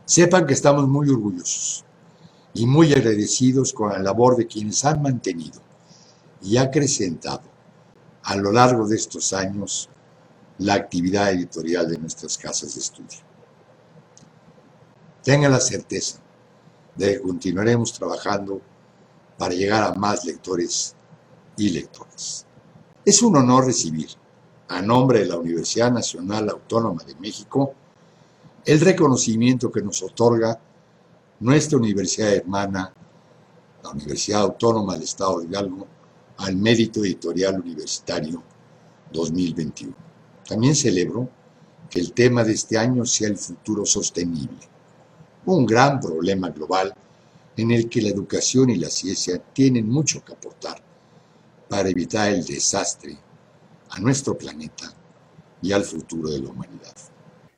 Sepan que estamos muy orgullosos y muy agradecidos con la labor de quienes han mantenido y acrecentado a lo largo de estos años la actividad editorial de nuestras casas de estudio. Tengan la certeza de que continuaremos trabajando para llegar a más lectores y lectoras. Es un honor recibir, a nombre de la Universidad Nacional Autónoma de México, el reconocimiento que nos otorga nuestra universidad hermana, la Universidad Autónoma del Estado de Hidalgo, al Mérito Editorial Universitario 2021. También celebro que el tema de este año sea el futuro sostenible, un gran problema global en el que la educación y la ciencia tienen mucho que aportar para evitar el desastre a nuestro planeta y al futuro de la humanidad.